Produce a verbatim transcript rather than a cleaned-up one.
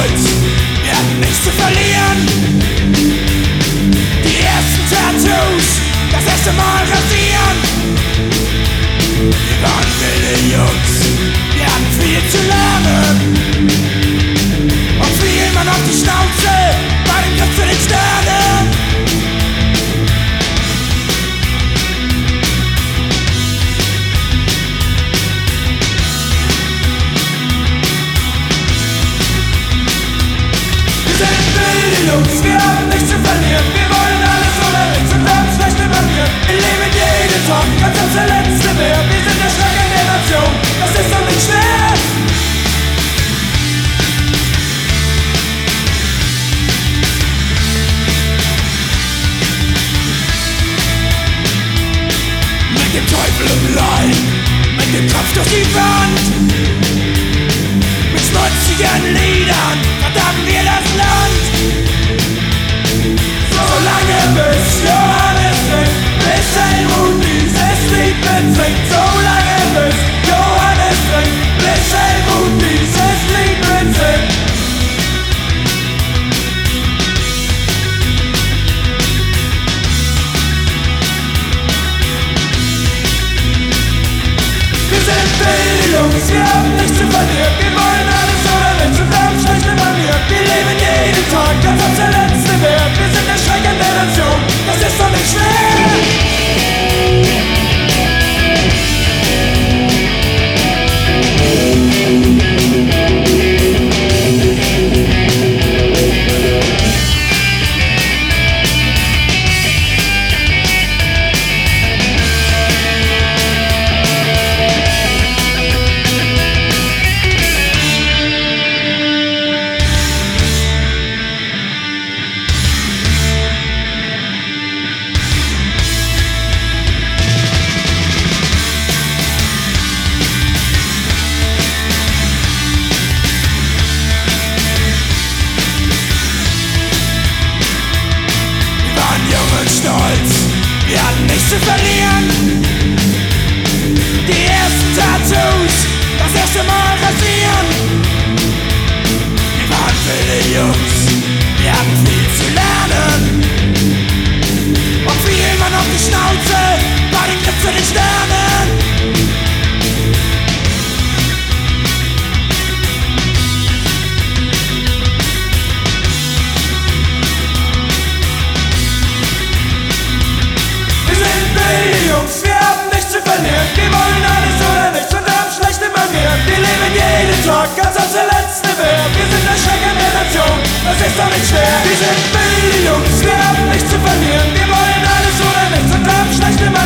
stolz, wir hatten nichts zu verlieren. Die ersten Tattoos, das erste Mal rasieren. Wir waren wilde Jungs, wir hatten viel zu lernen. Und fielen man auf die Schnauze bei dem Griff zu den Sternen. Jungs, wir haben nichts zu verlieren. Wir wollen alles oder nichts und haben schlechte Manieren. Wir leben jeden Tag, ganz als der letzte Wert. Wir sind der Schrecken der Nation, das ist doch nicht schwer. Mit dem Teufel im Leib, mit dem Kopf durch die Wand. Mit schmutzigen Liedern verdammten wir das Land. Solange bis Johannes singt, bis Helmut dieses Lied mitsingt. Solange bis Johannes singt, bis Helmut dieses Lied mitsingt. Wir sind wilde Jungs, wir haben nichts zu verlieren. Wir wollen alles oder nichts und haben schlechte Manieren. Wir leben jeden Tag, ganz auf der letzte Wert. Wir sind der Schrecken der Nation, das ist doch nicht schwer. Stolz, wir hatten nichts zu verlieren. Die ersten Tattoos, das erste Mal rasieren. Wir waren wilde Jungs, wir hatten viel zu lernen. Und fielen man auf die Schnauze bei dem Griff zu den Sternen. Jungs, wir haben nichts zu verlieren. Wir wollen alles oder nichts und haben schlechte Manieren. Wir leben jeden Tag, ganz als der letzte Wert. Wir sind der Schrecken der Nation, das ist doch nicht schwer. Wir sind wilde Jungs, wir haben nichts zu verlieren. Wir wollen alles oder nichts und haben schlechte Manieren.